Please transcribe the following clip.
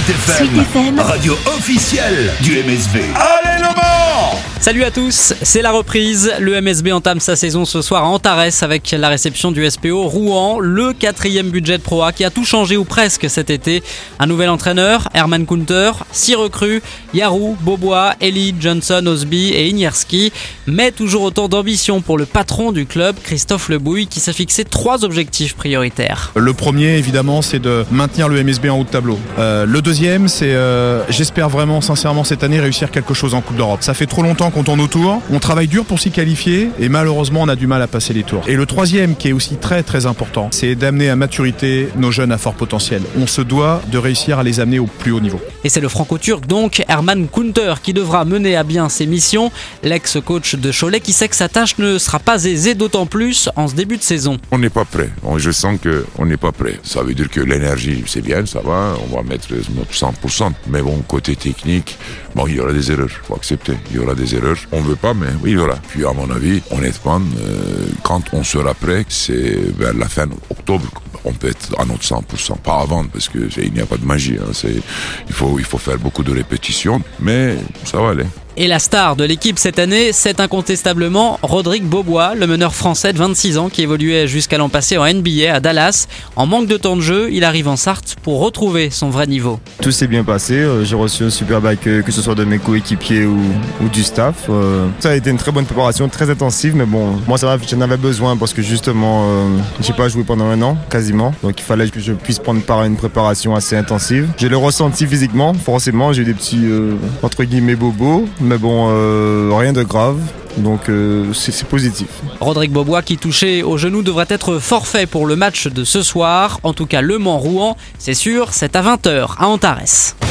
FM, radio officielle du MSB. Allez le Mans! Salut à tous, c'est la reprise. Le MSB entame sa saison ce soir à Antares avec la réception du SPO Rouen, le 4e budget de Pro A qui a tout changé ou presque cet été. Un nouvel entraîneur, Herman Kunter, 6 recrues, Yarou, Bobois, Eli, Johnson, Osby et Inierski. Mais toujours autant d'ambition pour le patron du club, Christophe Lebouille, qui s'est fixé 3 objectifs prioritaires. Le premier, évidemment, c'est de maintenir le MSB en haut de tableau. Le deuxième, c'est, j'espère vraiment, sincèrement, cette année, réussir quelque chose en Coupe d'Europe. Ça fait trop longtemps qu'on tourne autour, on travaille dur pour s'y qualifier et malheureusement, on a du mal à passer les tours. Et le troisième, qui est aussi très très important, c'est d'amener à maturité nos jeunes à fort potentiel. On se doit de réussir à les amener au plus haut niveau. Et c'est le franco-turc donc, Herman Kunter, qui devra mener à bien ses missions. L'ex-coach de Cholet qui sait que sa tâche ne sera pas aisée, d'autant plus en ce début de saison. On n'est pas prêt. Je sens qu'on n'est pas prêt. Ça veut dire que l'énergie, c'est bien, ça va. On va mettre notre 100%. Mais bon, côté technique, il y aura des erreurs. Il faut accepter. Il y aura des erreurs. On ne veut pas, mais oui, il y aura. Puis à mon avis, honnêtement, quand on sera prêt, c'est vers la fin octobre. On peut être à notre 100%. Pas avant, parce qu'il n'y a pas de magie. Il faut faire beaucoup de répétitions. Mais ça va aller. Et la star de l'équipe cette année, c'est incontestablement Rodrigue Bobois, le meneur français de 26 ans qui évoluait jusqu'à l'an passé en NBA à Dallas. En manque de temps de jeu, il arrive en Sarthe pour retrouver son vrai niveau. Tout s'est bien passé, j'ai reçu un super accueil, que ce soit de mes coéquipiers ou du staff. Ça a été une très bonne préparation, très intensive, mais bon, moi j'en avais besoin parce que justement, j'ai pas joué pendant un an, quasiment. Donc il fallait que je puisse prendre part à une préparation assez intensive. Je l'ai ressenti physiquement, forcément, j'ai eu des petits, entre guillemets, bobos. Mais bon, rien de grave, donc c'est positif. Rodrigue Bobois qui touché au genou devrait être forfait pour le match de ce soir. En tout cas, Le Mans-Rouen, c'est sûr, c'est à 20h à Antares.